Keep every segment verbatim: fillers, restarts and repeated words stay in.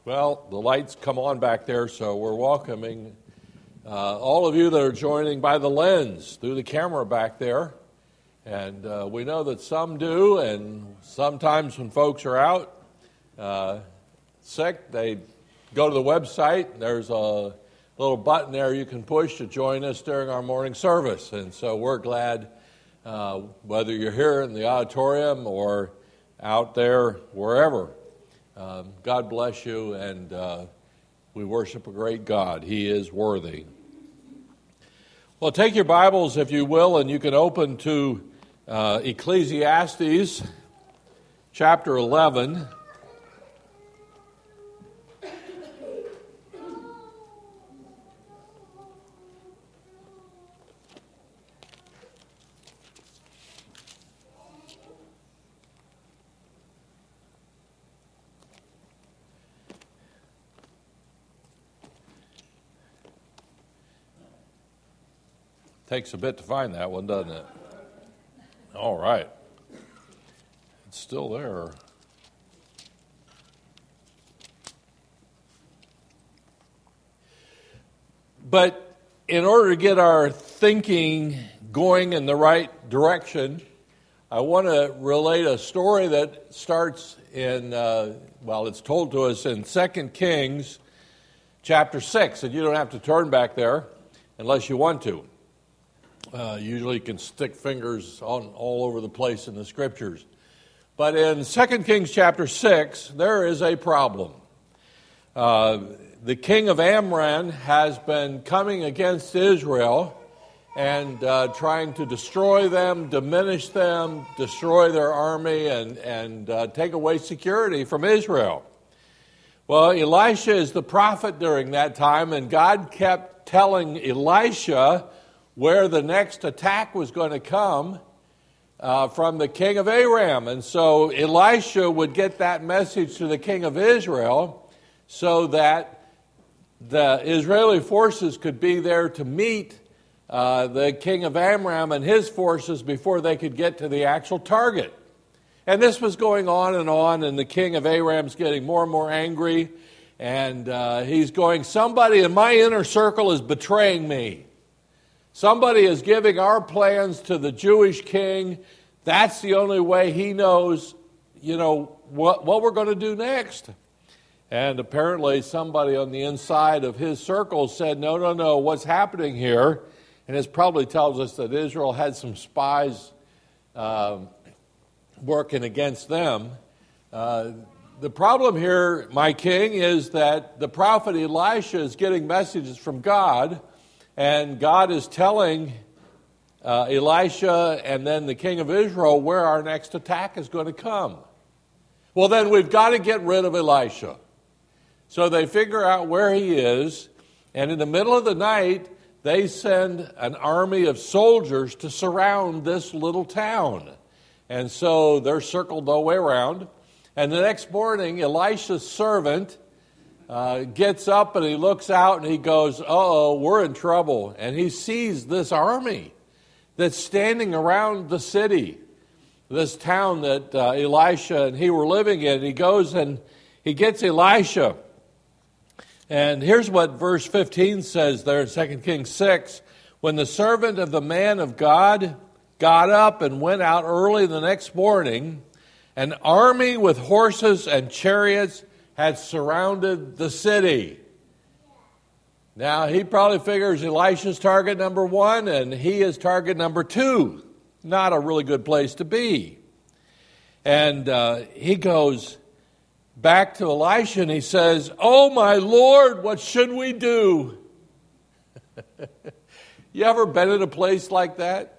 Well, the lights come on back there, so we're welcoming uh, all of you that are joining by the lens through the camera back there. And uh, we know that some do, and sometimes when folks are out uh, sick, they go to the website. There's a little button there you can push to join us during our morning service. And so we're glad, uh, whether you're here in the auditorium or out there, wherever. Um, God bless you, and uh, we worship a great God. He is worthy. Well, take your Bibles, if you will, and you can open to uh, Ecclesiastes chapter eleven. Takes a bit to find that one, doesn't it? All right. It's still there. But in order to get our thinking going in the right direction, I want to relate a story that starts in, uh, well, it's told to us in Second Kings chapter six, and you don't have to turn back there unless you want to. Uh, usually you can stick fingers on all over the place in the Scriptures. But in Second Kings chapter six, there is a problem. Uh, the king of Amram has been coming against Israel and uh, trying to destroy them, diminish them, destroy their army, and, and uh, take away security from Israel. Well, Elisha is the prophet during that time, and God kept telling Elisha where the next attack was going to come uh, from the king of Aram. And so Elisha would get that message to the king of Israel so that the Israeli forces could be there to meet uh, the king of Aram and his forces before they could get to the actual target. And this was going on and on, and the king of Aram's getting more and more angry, and uh, he's going, somebody in my inner circle is betraying me. Somebody is giving our plans to the Jewish king. That's the only way he knows, you know, what, what we're going to do next. And apparently somebody on the inside of his circle said, no, no, no, what's happening here? And this probably tells us that Israel had some spies um, working against them. Uh, the problem here, my king, is that the prophet Elisha is getting messages from God. And God is telling uh, Elisha and then the king of Israel where our next attack is going to come. Well, then we've got to get rid of Elisha. So they figure out where he is, and in the middle of the night, they send an army of soldiers to surround this little town. And so they're circled the way around. And the next morning, Elisha's servant Uh, gets up and he looks out and he goes, uh-oh, we're in trouble. And he sees this army that's standing around the city, this town that uh, Elisha and he were living in. He goes and he gets Elisha. And here's what verse fifteen says there in Second Kings six. When the servant of the man of God got up and went out early the next morning, an army with horses and chariots had surrounded the city. Now, he probably figures Elisha's target number one, and he is target number two. Not a really good place to be. And uh, he goes back to Elisha, and he says, oh, my Lord, what should we do? You ever been in a place like that?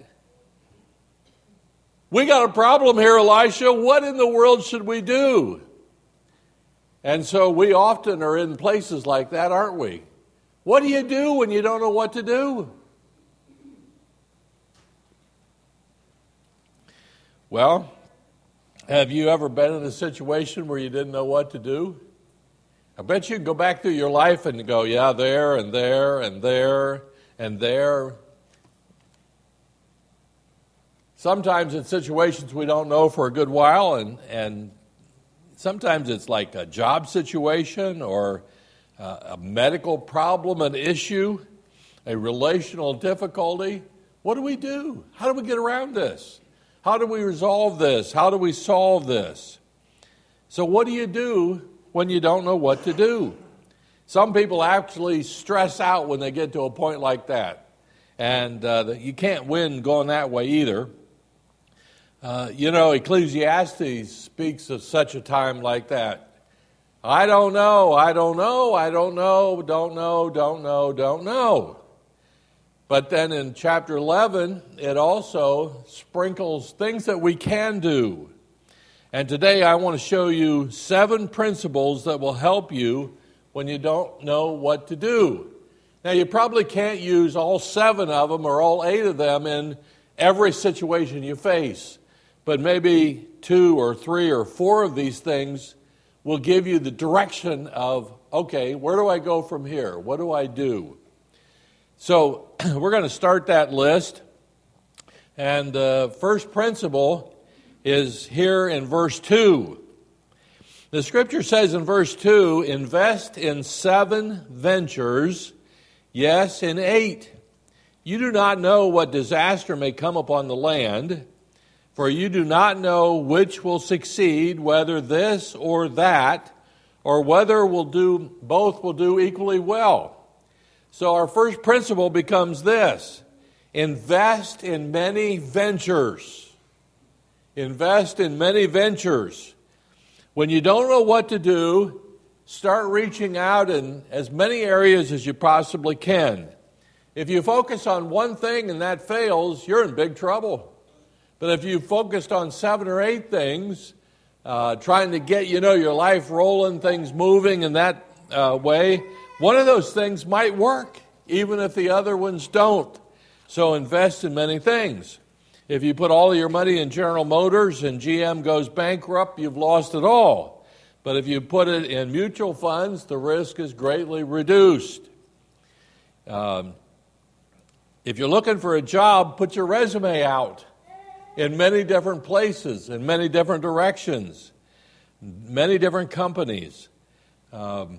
We got a problem here, Elisha. What in the world should we do? And so we often are in places like that, aren't we? What do you do when you don't know what to do? Well, have you ever been in a situation where you didn't know what to do? I bet you can go back through your life and go, yeah, there and there and there and there. Sometimes in situations we don't know for a good while, and, and Sometimes it's like a job situation or uh, a medical problem, an issue, a relational difficulty. What do we do? How do we get around this? How do we resolve this? How do we solve this? So what do you do when you don't know what to do? Some people actually stress out when they get to a point like that. And uh, you can't win going that way either. Uh, you know, Ecclesiastes speaks of such a time like that. I don't know, I don't know, I don't know, don't know, don't know, don't know. But then in chapter eleven, it also sprinkles things that we can do. And today I want to show you seven principles that will help you when you don't know what to do. Now, you probably can't use all seven of them or all eight of them in every situation you face. But maybe two or three or four of these things will give you the direction of, okay, where do I go from here? What do I do? So we're going to start that list. And the first principle is here in verse two. The scripture says in verse two, invest in seven ventures, yes, in eight. You do not know what disaster may come upon the land, for you do not know which will succeed, whether this or that, or whether will do both will do equally well. So our first principle becomes this: invest in many ventures. Invest in many ventures. When you don't know what to do, start reaching out in as many areas as you possibly can. If you focus on one thing and that fails, you're in big trouble. But if you focused on seven or eight things, uh, trying to get, you know, your life rolling, things moving in that uh, way, one of those things might work, even if the other ones don't. So invest in many things. If you put all of your money in General Motors and G M goes bankrupt, you've lost it all. But if you put it in mutual funds, the risk is greatly reduced. Um, if you're looking for a job, put your resume out in many different places, in many different directions, many different companies. Um,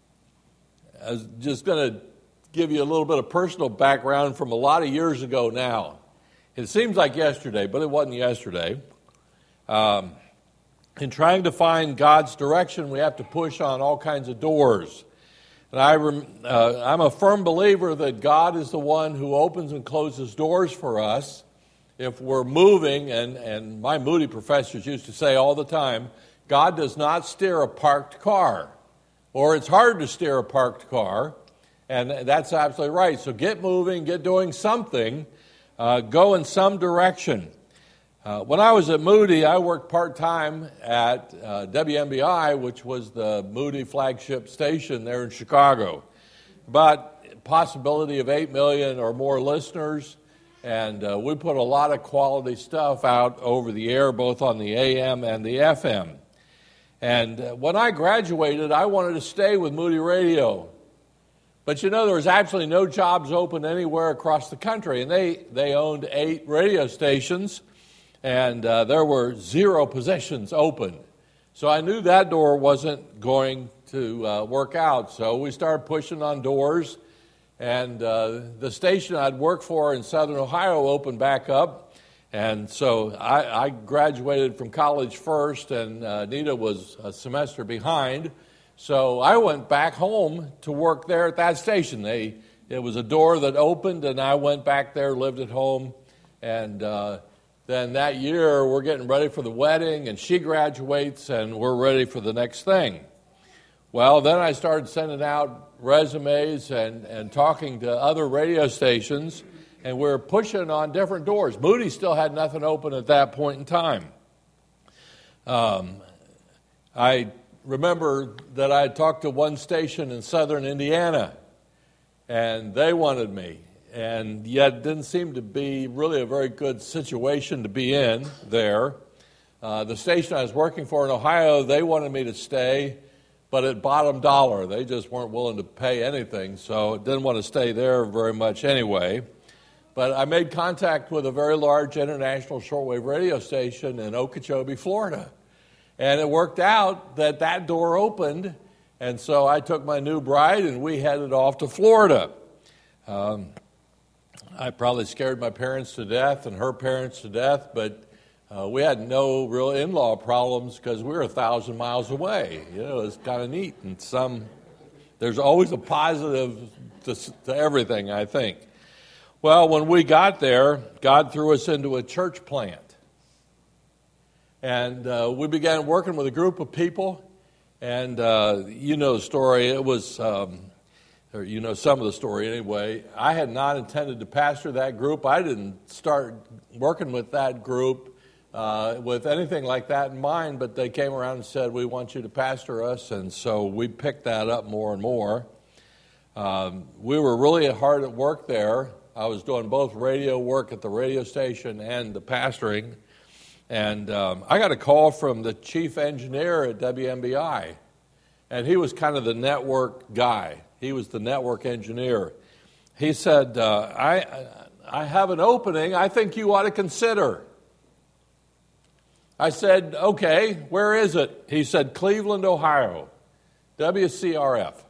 I was just going to give you a little bit of personal background from a lot of years ago now. It seems like yesterday, but it wasn't yesterday. Um, in trying to find God's direction, we have to push on all kinds of doors. And I rem, uh, I'm a firm believer that God is the one who opens and closes doors for us if we're moving. And, and my Moody professors used to say all the time, God does not steer a parked car. Or it's hard to steer a parked car. And that's absolutely right. So get moving, get doing something. Uh, go in some direction. Uh, when I was at Moody, I worked part-time at uh, W M B I, which was the Moody flagship station there in Chicago. But possibility of eight million or more listeners, and uh, we put a lot of quality stuff out over the air, both on the A M and the F M. And uh, when I graduated, I wanted to stay with Moody Radio. But you know, there was absolutely no jobs open anywhere across the country. And they, they owned eight radio stations, and uh, there were zero positions open. So I knew that door wasn't going to uh, work out. So we started pushing on doors. And uh, the station I'd worked for in Southern Ohio opened back up. And so I, I graduated from college first, and uh, Nita was a semester behind. So I went back home to work there at that station. They, it was a door that opened, and I went back there, lived at home. And uh, then that year, we're getting ready for the wedding, and she graduates, and we're ready for the next thing. Well, then I started sending out resumes and, and talking to other radio stations, and we we're pushing on different doors. Moody still had nothing open at that point in time. Um, I... remember that I had talked to one station in southern Indiana, and they wanted me, and yet it didn't seem to be really a very good situation to be in there. Uh, the station I was working for in Ohio, they wanted me to stay, but at bottom dollar. They just weren't willing to pay anything, so didn't want to stay there very much anyway. But I made contact with a very large international shortwave radio station in Okeechobee, Florida. And it worked out that that door opened, and so I took my new bride and we headed off to Florida. Um, I probably scared my parents to death and her parents to death, but uh, we had no real in-law problems because we were a thousand miles away. You know, it's kind of neat. And some, there's always a positive to, to everything, I think. Well, when we got there, God threw us into a church plant. And uh, we began working with a group of people, and uh, you know the story. It was, um, or you know some of the story anyway. I had not intended to pastor that group. I didn't start working with that group uh, with anything like that in mind, but they came around and said, we want you to pastor us, and so we picked that up more and more. Um, we were really hard at work there. I was doing both radio work at the radio station and the pastoring. And um, I got a call from the chief engineer at W M B I, and he was kind of the network guy. He was the network engineer. He said, uh, I, I have an opening I think you ought to consider. I said, okay, where is it? He said, Cleveland, Ohio, W C R F.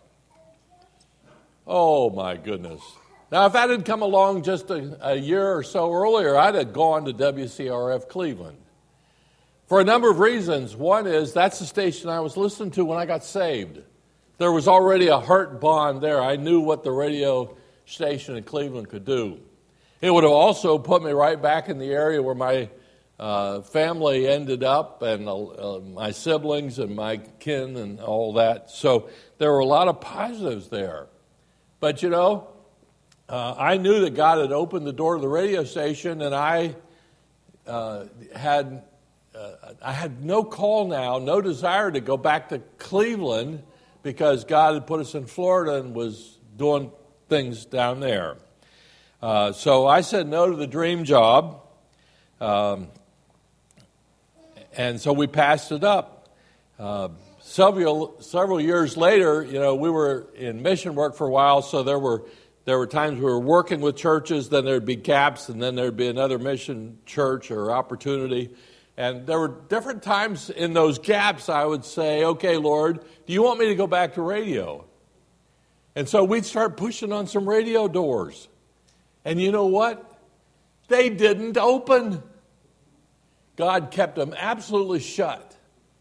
Oh, my goodness. Now, if that had come along just a, a year or so earlier, I'd have gone to W C R F Cleveland. For a number of reasons. One is that's the station I was listening to when I got saved. There was already a heart bond there. I knew what the radio station in Cleveland could do. It would have also put me right back in the area where my uh, family ended up, and uh, my siblings and my kin and all that. So there were a lot of positives there. But, you know, uh, I knew that God had opened the door to the radio station, and I uh, had... Uh, I had no call now, no desire to go back to Cleveland because God had put us in Florida and was doing things down there. Uh, so I said no to the dream job, um, and so we passed it up. Uh, several several years later, you know, we were in mission work for a while, so there were there were times we were working with churches, then there'd be gaps, and then there'd be another mission church or opportunity. And there were different times in those gaps I would say, okay, Lord, do you want me to go back to radio? And so we'd start pushing on some radio doors. And you know what? They didn't open. God kept them absolutely shut.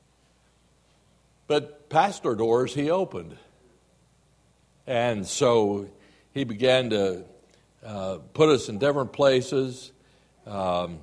But pastor doors he opened. And so he began to uh, put us in different places. Um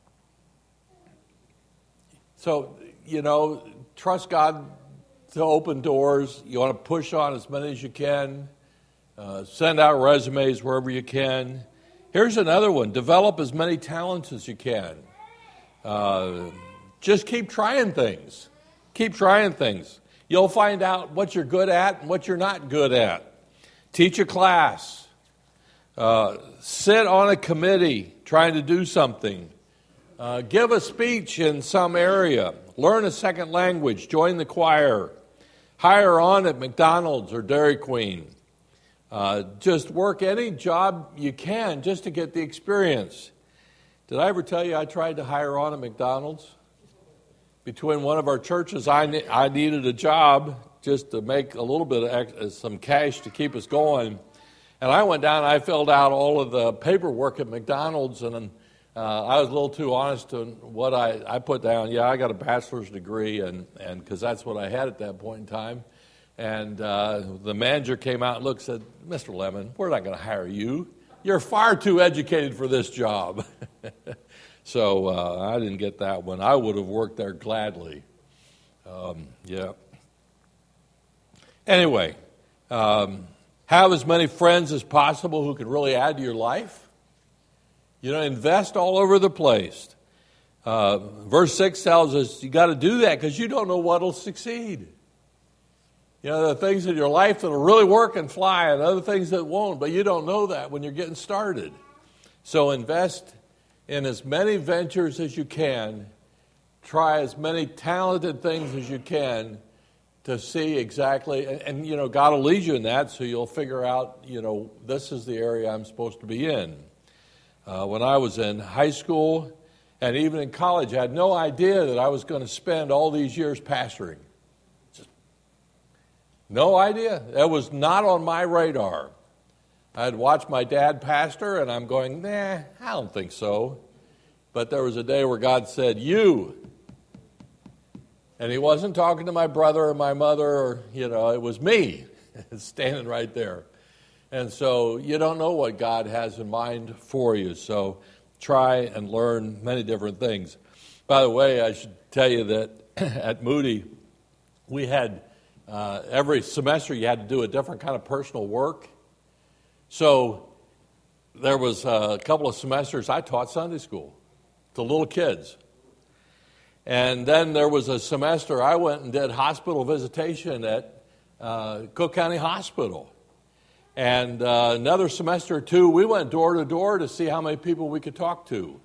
So, you know, trust God to open doors. You want to push on as many as you can. Uh, send out resumes wherever you can. Here's another one. Develop as many talents as you can. Uh, just keep trying things. Keep trying things. You'll find out what you're good at and what you're not good at. Teach a class. Uh, sit on a committee trying to do something. Uh, give a speech in some area. Learn a second language. Join the choir. Hire on at McDonald's or Dairy Queen. Uh, just work any job you can just to get the experience. Did I ever tell you I tried to hire on at McDonald's? Between one of our churches, I, ne- I needed a job just to make a little bit of ex- some cash to keep us going. And I went down and I filled out all of the paperwork at McDonald's, and Uh, I was a little too honest in what I, I put down. Yeah, I got a bachelor's degree, and and because that's what I had at that point in time. And uh, the manager came out and looked and said, Mister Lemon, we're not going to hire you. You're far too educated for this job. So uh, I didn't get that one. I would have worked there gladly. Um, yeah. Anyway, um, have as many friends as possible who can really add to your life. You know, invest all over the place. Uh, verse six tells us you got to do that because you don't know what will succeed. You know, there are things in your life that will really work and fly and other things that won't, but you don't know that when you're getting started. So invest in as many ventures as you can. Try as many talented things as you can to see exactly, and, and you know, God will lead you in that, so you'll figure out, you know, this is the area I'm supposed to be in. Uh, when I was in high school And even in college, I had no idea that I was going to spend all these years pastoring. Just no idea. That was not on my radar. I had watched my dad pastor, and I'm going, nah, I don't think so. But there was a day where God said, you. And he wasn't talking to my brother or my mother, or, you know, it was me standing right there. And so you don't know what God has in mind for you. So try and learn many different things. By the way, I should tell you that at Moody, we had uh, every semester you had to do a different kind of personal work. So there was a couple of semesters I taught Sunday school to little kids. And then there was a semester I went and did hospital visitation at uh, Cook County Hospital. And uh, another semester or two, we went door to door to see how many people we could talk to.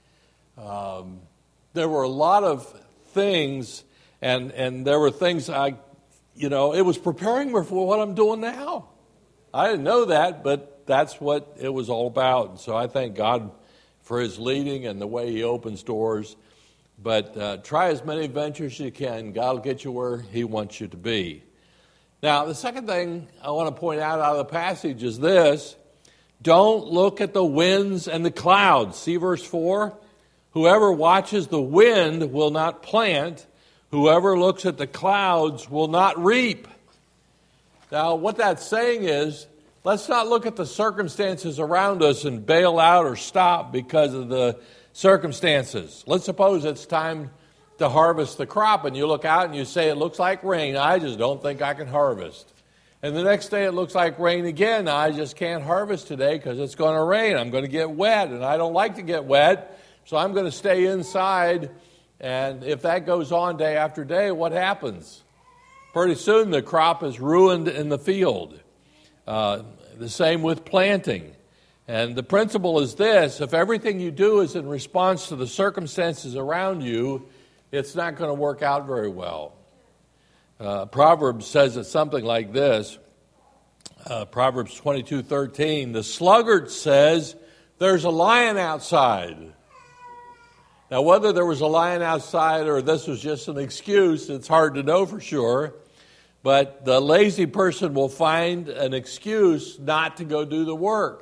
Um, there were a lot of things, and, and there were things I, you know, it was preparing me for what I'm doing now. I didn't know that, but that's what it was all about. And so I thank God for his leading and the way he opens doors. But uh, try as many ventures as you can. God will get you where he wants you to be. Now, the second thing I want to point out out of the passage is this. Don't look at the winds and the clouds. See verse four? Whoever watches the wind will not plant. Whoever looks at the clouds will not reap. Now, what that's saying is, let's not look at the circumstances around us and bail out or stop because of the circumstances. Let's suppose it's time to harvest the crop, and you look out and you say, it looks like rain. I just don't think I can harvest. And the next day it looks like rain again. I just can't harvest today because it's going to rain. I'm going to get wet, and I don't like to get wet, so I'm going to stay inside. And if that goes on day after day, what happens? Pretty soon the crop is ruined in the field. Uh, the same with planting. And the principle is this: if everything you do is in response to the circumstances around you, it's not going to work out very well. Uh, Proverbs says it something like this. Uh, Proverbs twenty-two thirteen, the sluggard says, there's a lion outside. Now, whether there was a lion outside or this was just an excuse, it's hard to know for sure. But the lazy person will find an excuse not to go do the work.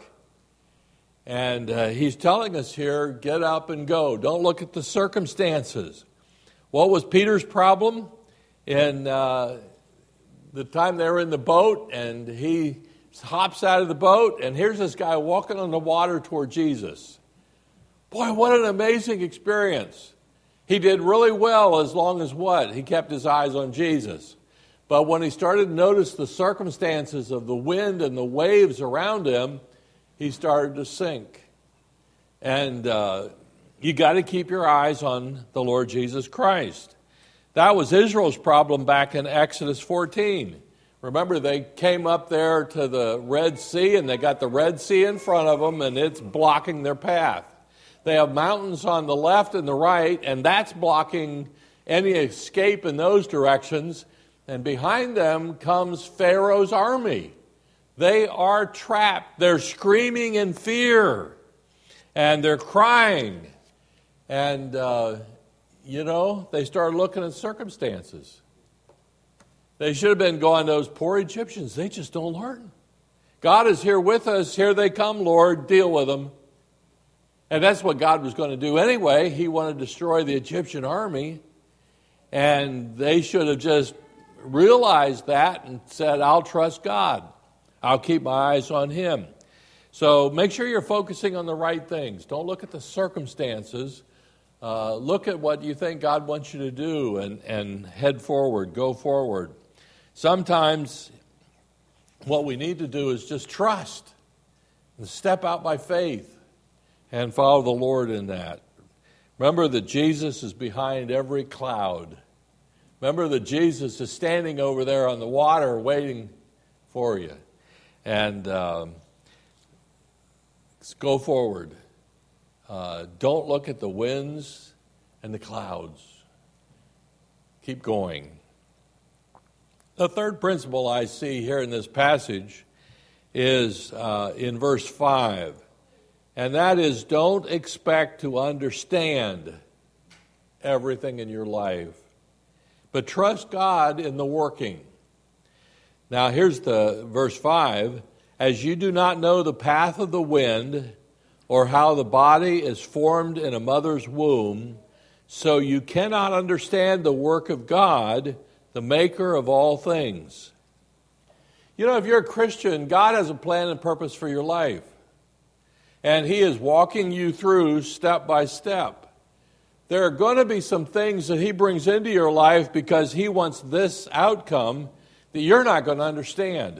And uh, he's telling us here, get up and go. Don't look at the circumstances. What was Peter's problem? In uh, the time they were in the boat, and he hops out of the boat, and here's this guy walking on the water toward Jesus. Boy, what an amazing experience. He did really well as long as what? He kept his eyes on Jesus. But when he started to notice the circumstances of the wind and the waves around him, he started to sink. And uh, you got to keep your eyes on the Lord Jesus Christ. That was Israel's problem back in Exodus fourteen. Remember, they came up there to the Red Sea, and they got the Red Sea in front of them, and it's blocking their path. They have mountains on the left and the right, and that's blocking any escape in those directions. And behind them comes Pharaoh's army. They are trapped. They're screaming in fear. And they're crying. And, uh, you know, they start looking at circumstances. They should have been going, those poor Egyptians, they just don't learn. God is here with us. Here they come, Lord. Deal with them. And that's what God was going to do anyway. He wanted to destroy the Egyptian army. And they should have just realized that and said, I'll trust God. I'll keep my eyes on him. So make sure you're focusing on the right things. Don't look at the circumstances. Uh, look at what you think God wants you to do and, and head forward, go forward. Sometimes what we need to do is just trust and step out by faith and follow the Lord in that. Remember that Jesus is behind every cloud. Remember that Jesus is standing over there on the water waiting for you. And um, let's go forward. Uh, don't look at the winds and the clouds. Keep going. The third principle I see here in this passage is uh, in verse five. And that is, don't expect to understand everything in your life, but trust God in the working. Now here's the verse five. As you do not know the path of the wind, or how the body is formed in a mother's womb, so you cannot understand the work of God, the maker of all things. You know, if you're a Christian, God has a plan and purpose for your life. And He is walking you through step by step. There are going to be some things that He brings into your life because He wants this outcome that you're not going to understand.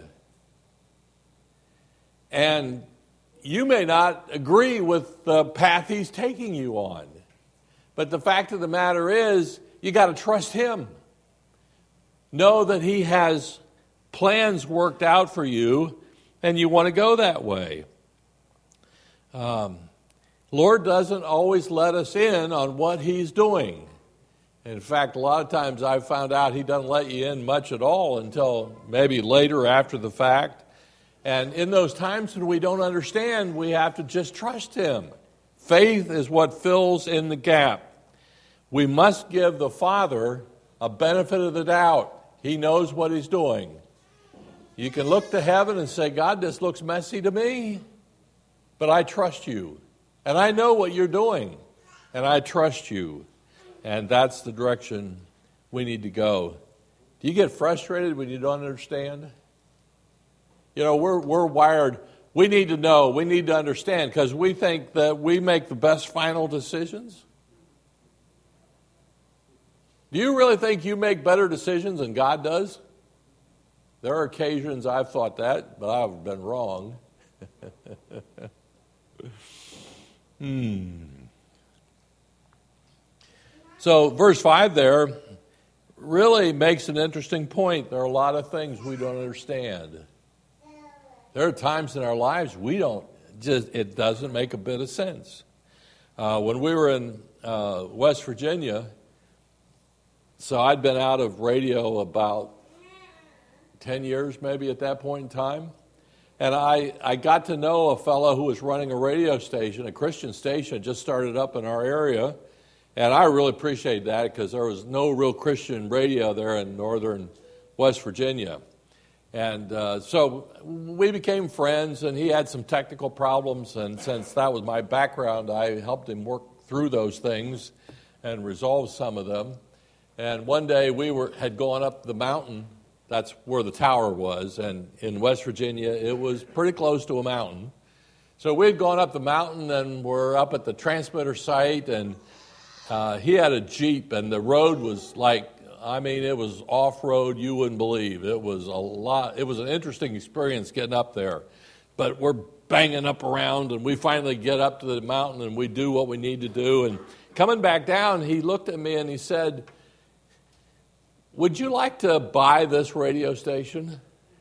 And you may not agree with the path He's taking you on. But the fact of the matter is, you got to trust Him. Know that He has plans worked out for you, and you want to go that way. Um, Lord doesn't always let us in on what He's doing. In fact, a lot of times I've found out He doesn't let you in much at all until maybe later after the fact. And in those times when we don't understand, we have to just trust Him. Faith is what fills in the gap. We must give the Father a benefit of the doubt. He knows what He's doing. You can look to heaven and say, God, this looks messy to me, but I trust you. And I know what you're doing, and I trust you. And that's the direction we need to go. Do you get frustrated when you don't understand? You know, we're we're wired, we need to know, we need to understand, because we think that we make the best final decisions. Do you really think you make better decisions than God does? There are occasions I've thought that, but I've been wrong. hmm. So verse five there really makes an interesting point. There are a lot of things we don't understand. There are times in our lives we don't, just it doesn't make a bit of sense. Uh, when we were in uh, West Virginia, so I'd been out of radio about ten years maybe at that point in time, and I, I got to know a fellow who was running a radio station, a Christian station, just started up in our area, and I really appreciated that because there was no real Christian radio there in northern West Virginia. And uh, so we became friends, and he had some technical problems, and since that was my background, I helped him work through those things and resolve some of them. And one day we were had gone up the mountain. That's where the tower was, and in West Virginia, it was pretty close to a mountain. So we had gone up the mountain, and we're up at the transmitter site, and uh, he had a Jeep, and the road was like, I mean, it was off-road you wouldn't believe. It was a lot. It was an interesting experience getting up there. But we're banging up around, and we finally get up to the mountain, and we do what we need to do. And coming back down, he looked at me, and he said, would you like to buy this radio station?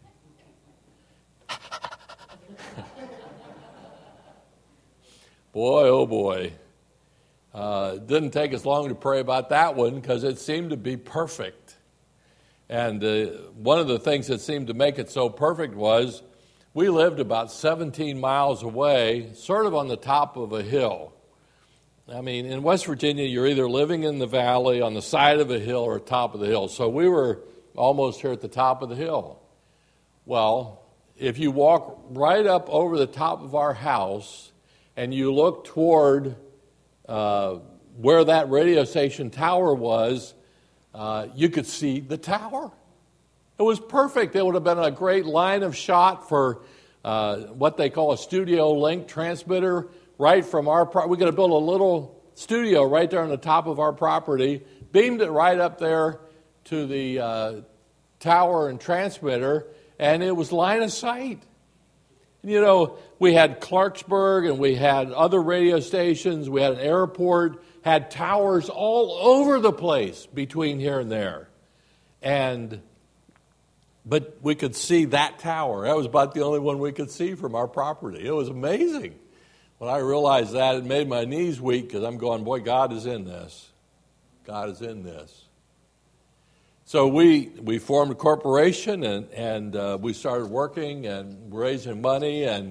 Boy, oh boy. Uh, it didn't take us long to pray about that one because it seemed to be perfect. And uh, one of the things that seemed to make it so perfect was we lived about seventeen miles away, sort of on the top of a hill. I mean, in West Virginia, you're either living in the valley, on the side of a hill, or top of the hill. So we were almost here at the top of the hill. Well, if you walk right up over the top of our house and you look toward uh, where that radio station tower was, uh, you could see the tower. It was perfect. It would have been a great line of shot for uh, what they call a studio link transmitter. Right from our property, we got to build a little studio right there on the top of our property, beamed it right up there to the uh, tower and transmitter, and it was line of sight. You know, we had Clarksburg, and we had other radio stations, we had an airport, had towers all over the place between here and there. And, but we could see that tower. That was about the only one we could see from our property. It was amazing. When I realized that, it made my knees weak because I'm going, boy, God is in this. God is in this. So we we formed a corporation, and, and uh, we started working and raising money, and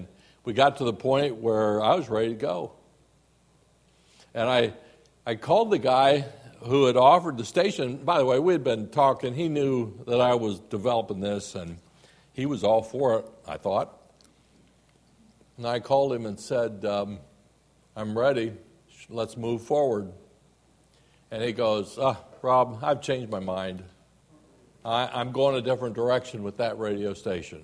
we got to the point where I was ready to go. And I I called the guy who had offered the station. By the way, we had been talking. He knew that I was developing this, and he was all for it, I thought. And I called him and said, um, I'm ready. Let's move forward. And he goes, ah, Rob, I've changed my mind. I, I'm going a different direction with that radio station.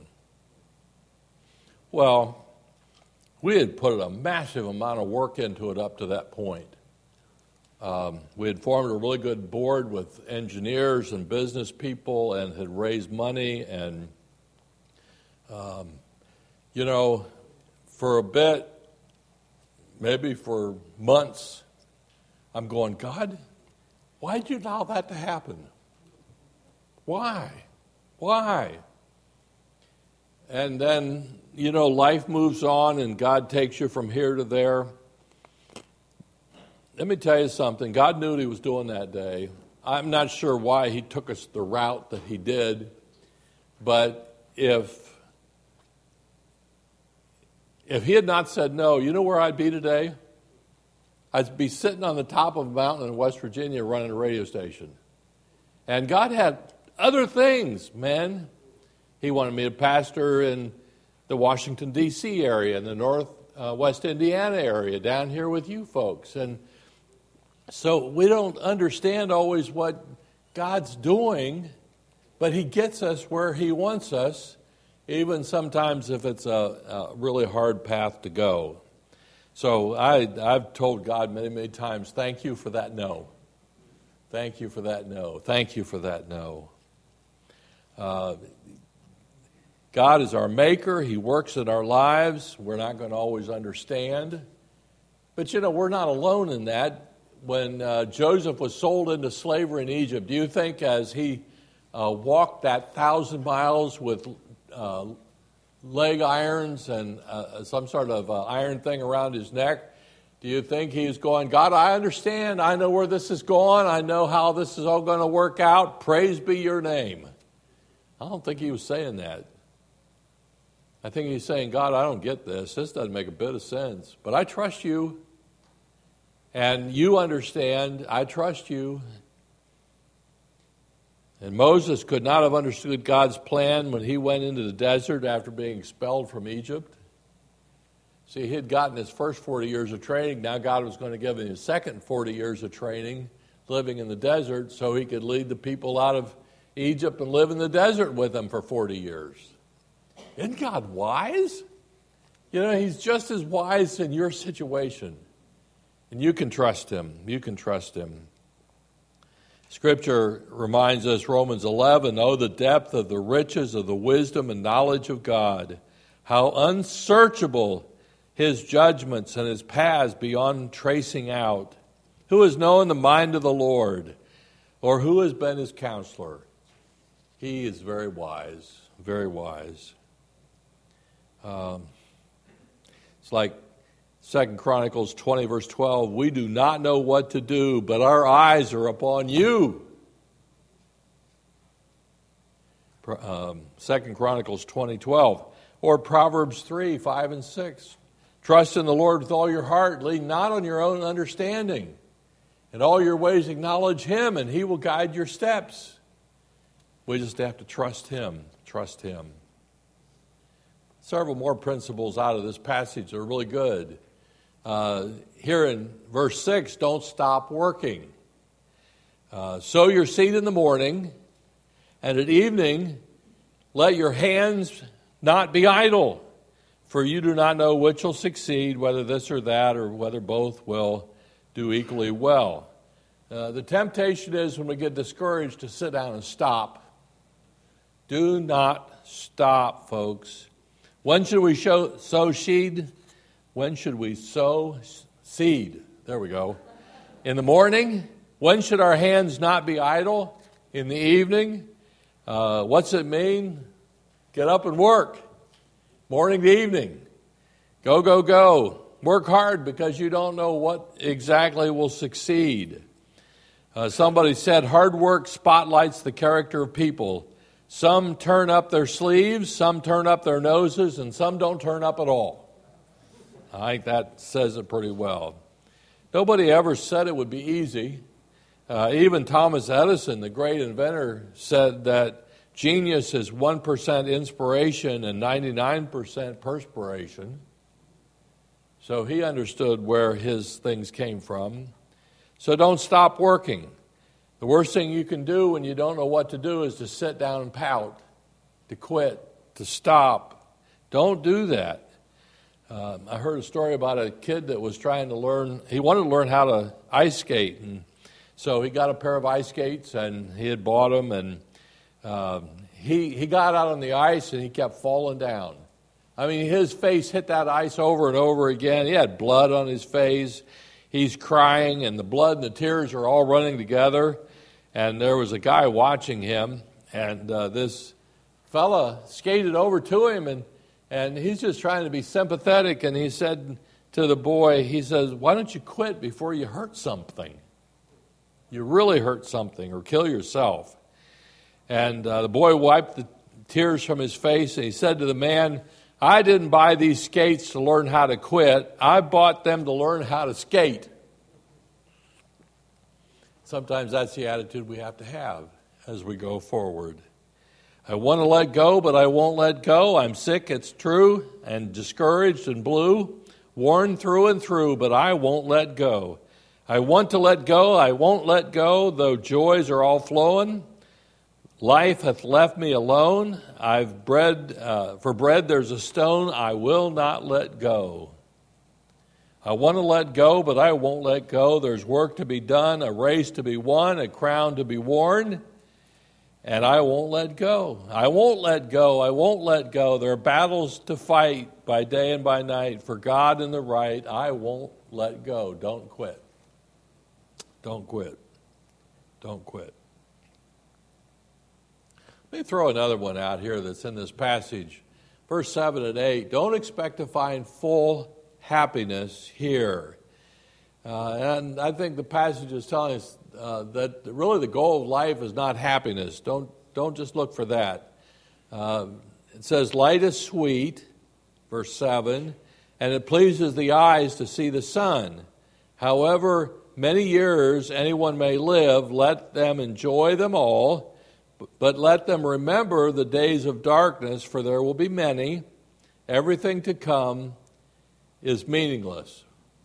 Well, we had put a massive amount of work into it up to that point. Um, we had formed a really good board with engineers and business people and had raised money. And, um, you know, for a bit, maybe for months, I'm going, God, why did you allow that to happen? Why? Why? And then, you know, life moves on and God takes you from here to there. Let me tell you something. God knew what he was doing that day. I'm not sure why he took us the route that he did, but if if he had not said no, you know where I'd be today? I'd be sitting on the top of a mountain in West Virginia running a radio station. And God had other things, man. He wanted me to pastor in the Washington, D C area, in the northwest uh, Indiana area, down here with you folks. And so we don't understand always what God's doing, but he gets us where he wants us, even sometimes if it's a, a really hard path to go. So I, I've told God many, many times, thank you for that no. Thank you for that no. Thank you for that no. Uh, God is our maker. He works in our lives. We're not going to always understand. But, you know, we're not alone in that. When uh, Joseph was sold into slavery in Egypt, do you think as he uh, walked that thousand miles with uh, leg irons and uh, some sort of uh, iron thing around his neck, do you think he was going, God, I understand. I know where this is going. I know how this is all going to work out. Praise be your name. I don't think he was saying that. I think he's saying, God, I don't get this. This doesn't make a bit of sense. But I trust you. And you understand, I trust you. And Moses could not have understood God's plan when he went into the desert after being expelled from Egypt. See, he had gotten his first forty years of training. Now God was going to give him his second forty years of training, living in the desert, so he could lead the people out of Egypt and live in the desert with them for forty years. Isn't God wise? You know, he's just as wise in your situation. And you can trust him. You can trust him. Scripture reminds us, Romans eleven, oh, the depth of the riches of the wisdom and knowledge of God, how unsearchable his judgments and his paths beyond tracing out. Who has known the mind of the Lord, or who has been his counselor? He is very wise, very wise. Um, it's like Second Chronicles twenty, verse twelve, we do not know what to do, but our eyes are upon you. Um, Second Chronicles twenty, twelve, or Proverbs three, five, and six. Trust in the Lord with all your heart, lean not on your own understanding. In all your ways acknowledge him, and he will guide your steps. We just have to trust him, trust him. Several more principles out of this passage are really good. Uh, here in verse six, don't stop working. Uh, sow your seed in the morning, and at evening let your hands not be idle, for you do not know which will succeed, whether this or that, or whether both will do equally well. Uh, the temptation is when we get discouraged to sit down and stop. Do not stop, folks. When should we show, sow seed? When should we sow seed? There we go. In the morning. When should our hands not be idle? In the evening. Uh, what's it mean? Get up and work. Morning to evening. Go, go, go. Work hard because you don't know what exactly will succeed. Uh, somebody said hard work spotlights the character of people. Some turn up their sleeves, some turn up their noses, and some don't turn up at all. I think that says it pretty well. Nobody ever said it would be easy. Uh, even Thomas Edison, the great inventor, said that genius is one percent inspiration and ninety-nine percent perspiration. So he understood where his things came from. So don't stop working. The worst thing you can do when you don't know what to do is to sit down and pout, to quit, to stop. Don't do that. Um, I heard a story about a kid that was trying to learn, he wanted to learn how to ice skate. And so he got a pair of ice skates and he had bought them, and um, he, he got out on the ice and he kept falling down. I mean, his face hit that ice over and over again. He had blood on his face. He's crying, and the blood and the tears are all running together. And there was a guy watching him, and uh, this fella skated over to him, and, and he's just trying to be sympathetic. And he said to the boy, he says, "Why don't you quit before you hurt something? You really hurt something or kill yourself." And uh, the boy wiped the tears from his face, and he said to the man, "I didn't buy these skates to learn how to quit. I bought them to learn how to skate." Sometimes that's the attitude we have to have as we go forward. I want to let go, but I won't let go. I'm sick, it's true, and discouraged and blue, worn through and through, but I won't let go. I want to let go, I won't let go, though joys are all flowing. Life hath left me alone. I've bread, uh, for bread there's a stone I will not let go. I want to let go, but I won't let go. There's work to be done, a race to be won, a crown to be worn, and I won't let go. I won't let go. I won't let go. There are battles to fight by day and by night for God and the right. I won't let go. Don't quit. Don't quit. Don't quit. Let me throw another one out here that's in this passage. Verse seven and eight. Don't expect to find full happiness here. Uh, and I think the passage is telling us uh, that really the goal of life is not happiness. Don't, don't just look for that. Uh, it says, light is sweet, verse seven, and it pleases the eyes to see the sun. However many years anyone may live, let them enjoy them all. But let them remember the days of darkness, for there will be many. Everything to come is meaningless.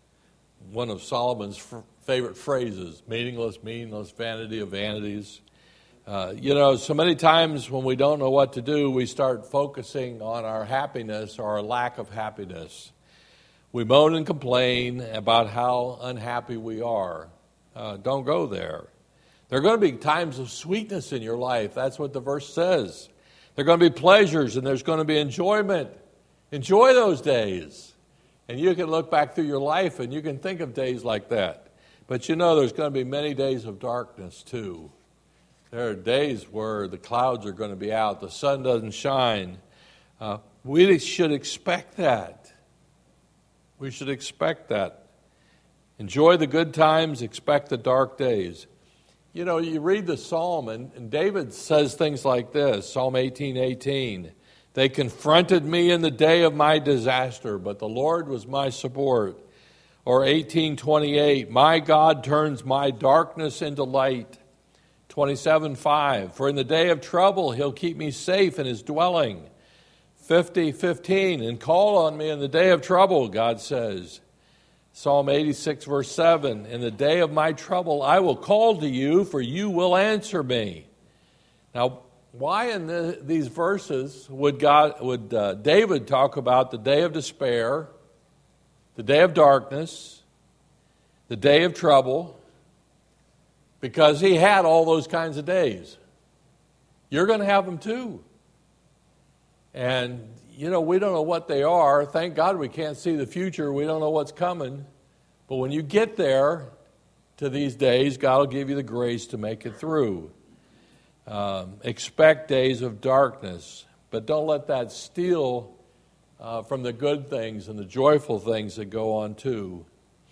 One of Solomon's f- favorite phrases, meaningless, meaningless, vanity of vanities. Uh, you know, so many times when we don't know what to do, we start focusing on our happiness or our lack of happiness. We moan and complain about how unhappy we are. Uh, don't go there. There are going to be times of sweetness in your life. That's what the verse says. There are going to be pleasures and there's going to be enjoyment. Enjoy those days. And you can look back through your life and you can think of days like that. But you know there's going to be many days of darkness too. There are days where the clouds are going to be out, the sun doesn't shine. Uh, we should expect that. We should expect that. Enjoy the good times, expect the dark days. You know, you read the psalm, and, and David says things like this, Psalm eighteen eighteen. They confronted me in the day of my disaster, but the Lord was my support. Or eighteen twenty-eight, my God turns my darkness into light. twenty-seven five, for in the day of trouble he'll keep me safe in his dwelling. fifty fifteen, and call on me in the day of trouble, God says. Psalm eighty-six, verse seven, in the day of my trouble, I will call to you, for you will answer me. Now, why in the, these verses would God, would uh, David talk about the day of despair, the day of darkness, the day of trouble? Because he had all those kinds of days. You're going to have them too. And you know, we don't know what they are. Thank God we can't see the future. We don't know what's coming. But when you get there to these days, God will give you the grace to make it through. Um, expect days of darkness, but don't let that steal uh, from the good things and the joyful things that go on too.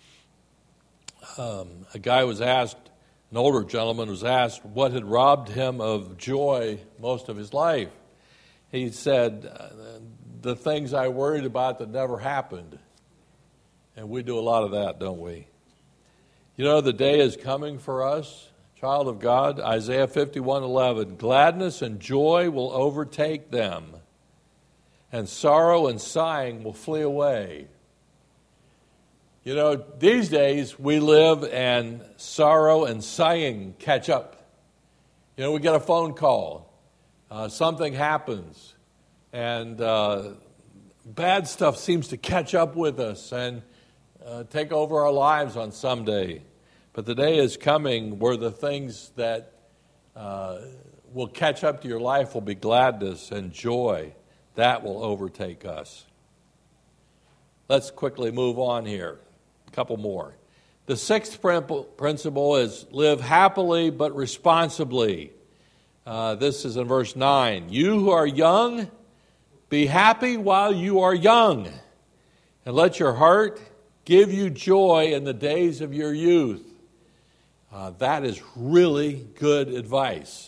Um, a guy was asked, an older gentleman was asked what had robbed him of joy most of his life. He said, the things I worried about that never happened. And we do a lot of that, don't we? You know, the day is coming for us, child of God. Isaiah fifty-one eleven, gladness and joy will overtake them, and sorrow and sighing will flee away. You know, these days we live and sorrow and sighing catch up. You know, we get a phone call, uh, something happens, and uh, bad stuff seems to catch up with us and uh, take over our lives on some day. But the day is coming where the things that uh, will catch up to your life will be gladness and joy. That will overtake us. Let's quickly move on here. A couple more. The sixth principle is live happily but responsibly. Uh, this is in verse nine. You who are young, be happy while you are young, and let your heart give you joy in the days of your youth. Uh, that is really good advice.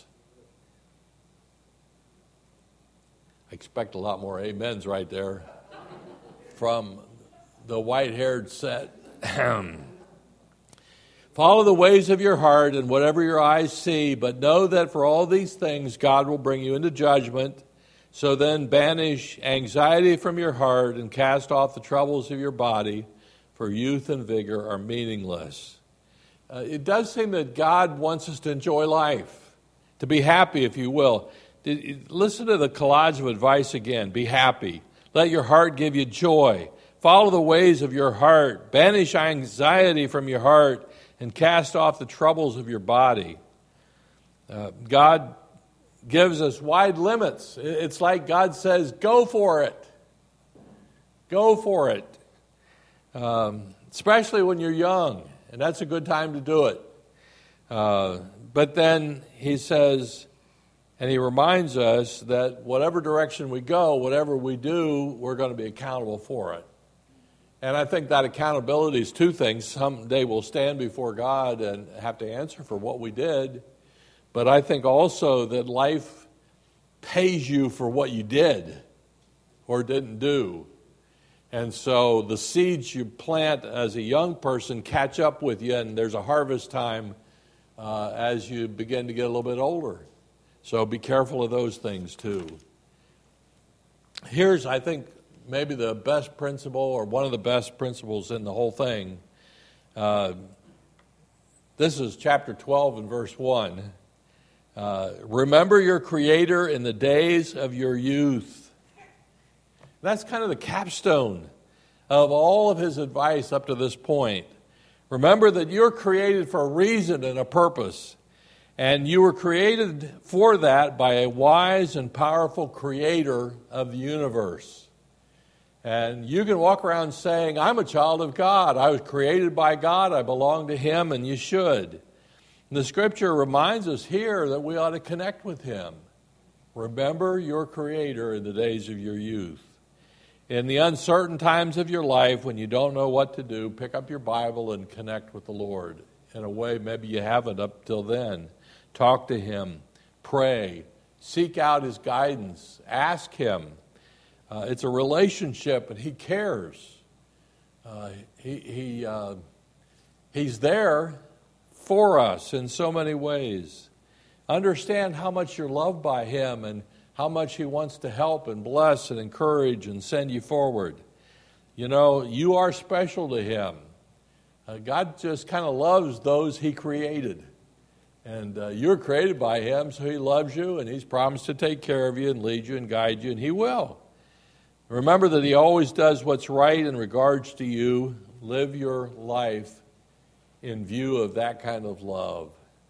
I expect a lot more amens right there from the white-haired set. Follow the ways of your heart and whatever your eyes see, but know that for all these things God will bring you into judgment. So then banish anxiety from your heart and cast off the troubles of your body, for youth and vigor are meaningless. Uh, it does seem that God wants us to enjoy life, to be happy, if you will. Listen to the collage of advice again. Be happy. Let your heart give you joy. Follow the ways of your heart. Banish anxiety from your heart and cast off the troubles of your body. Uh, God gives us wide limits. It's like God says, go for it. Go for it. Um, especially when you're young. And that's a good time to do it. Uh, but then he says, and he reminds us that whatever direction we go, whatever we do, we're going to be accountable for it. And I think that accountability is two things. Someday we'll stand before God and have to answer for what we did. But I think also that life pays you for what you did or didn't do. And so the seeds you plant as a young person catch up with you, and there's a harvest time uh, as you begin to get a little bit older. So be careful of those things too. Here's, I think, maybe the best principle, or one of the best principles in the whole thing. Uh, this is chapter twelve and verse one. Uh, Remember your Creator in the days of your youth. That's kind of the capstone of all of his advice up to this point. Remember that you're created for a reason and a purpose. And you were created for that by a wise and powerful creator of the universe. And you can walk around saying, I'm a child of God. I was created by God. I belong to him, and you should. And the scripture reminds us here that we ought to connect with him. Remember your Creator in the days of your youth. In the uncertain times of your life, when you don't know what to do, pick up your Bible and connect with the Lord in a way maybe you haven't up till then. Talk to him. Pray. Seek out his guidance. Ask him. Uh, it's a relationship, and he cares. Uh, he, he, uh, he's there for us in so many ways. Understand how much you're loved by him and how much he wants to help and bless and encourage and send you forward. You know, you are special to him. Uh, God just kind of loves those he created. And uh, you're created by him, so he loves you, and he's promised to take care of you and lead you and guide you, and he will. Remember that he always does what's right in regards to you. Live your life in view of that kind of love.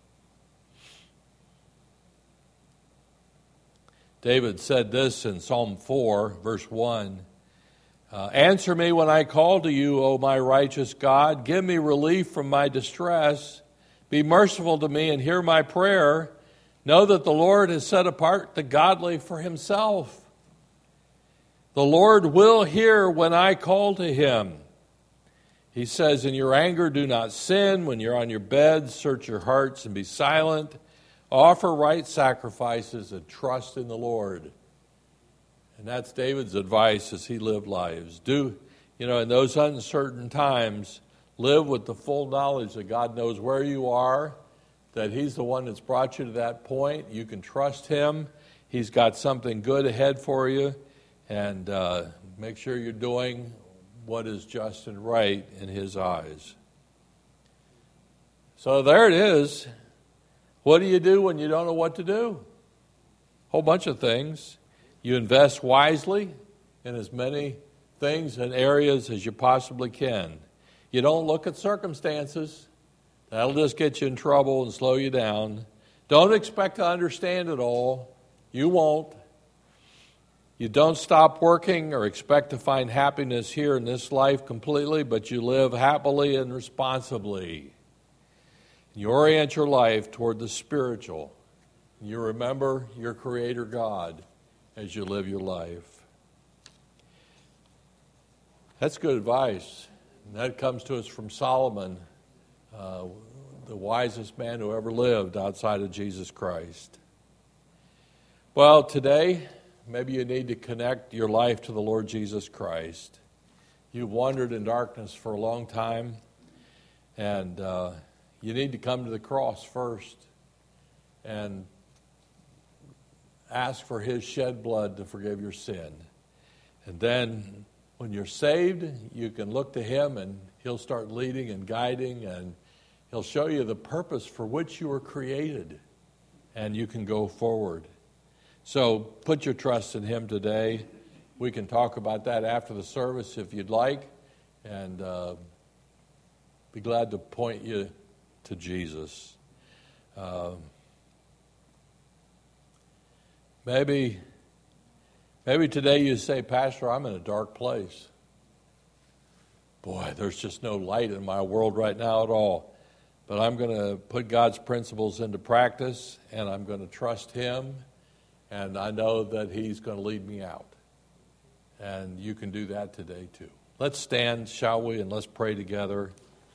David said this in Psalm four, verse one. Uh, Answer me when I call to you, O my righteous God. Give me relief from my distress. Be merciful to me and hear my prayer. Know that the Lord has set apart the godly for himself. The Lord will hear when I call to him. He says, in your anger, do not sin. When you're on your bed, search your hearts and be silent. Offer right sacrifices and trust in the Lord. And that's David's advice as he lived lives. Do You know, in those uncertain times, live with the full knowledge that God knows where you are, that He's the one that's brought you to that point. You can trust Him. He's got something good ahead for you. And uh, make sure you're doing what is just and right in His eyes. So there it is. What do you do when you don't know what to do? A whole bunch of things. You invest wisely in as many things and areas as you possibly can. You don't look at circumstances. That'll just get you in trouble and slow you down. Don't expect to understand it all. You won't. You don't stop working or expect to find happiness here in this life completely, but you live happily and responsibly. You orient your life toward the spiritual. You remember your Creator God as you live your life. That's good advice. And that comes to us from Solomon, uh, the wisest man who ever lived outside of Jesus Christ. Well, today, maybe you need to connect your life to the Lord Jesus Christ. You've wandered in darkness for a long time, and uh, you need to come to the cross first and ask for His shed blood to forgive your sin. And then when you're saved, you can look to Him and He'll start leading and guiding, and He'll show you the purpose for which you were created, and you can go forward. So put your trust in Him today. We can talk about that after the service if you'd like, and uh, be glad to point you to Jesus. Uh, maybe, maybe today you say, Pastor, I'm in a dark place. Boy, there's just no light in my world right now at all. But I'm going to put God's principles into practice, and I'm going to trust Him, and I know that He's going to lead me out. And you can do that today too. Let's stand, shall we, and let's pray together.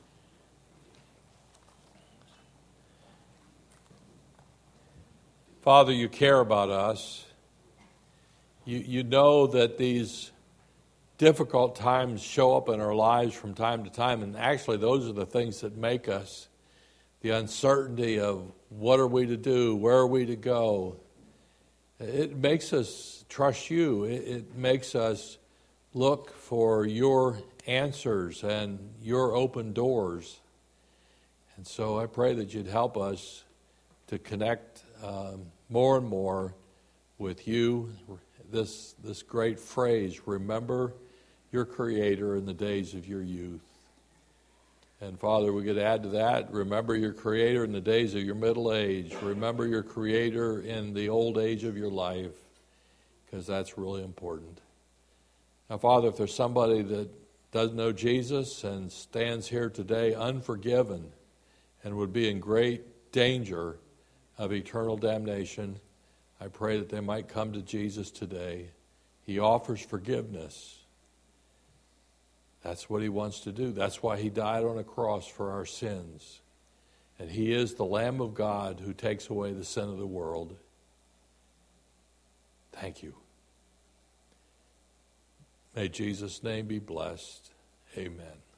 Father, you care about us. You, you know that these difficult times show up in our lives from time to time, and actually those are the things that make us. The uncertainty of what are we to do, where are we to go. It makes us trust you. It, it makes us look for your answers and your open doors. And so I pray that you'd help us to connect um, more and more with you. This, this great phrase, remember your Creator in the days of your youth. And Father, we could add to that, remember your Creator in the days of your middle age. Remember your Creator in the old age of your life, because that's really important. Now, Father, if there's somebody that doesn't know Jesus and stands here today unforgiven and would be in great danger of eternal damnation, I pray that they might come to Jesus today. He offers forgiveness. That's what He wants to do. That's why He died on a cross for our sins. And He is the Lamb of God who takes away the sin of the world. Thank you. May Jesus' name be blessed. Amen.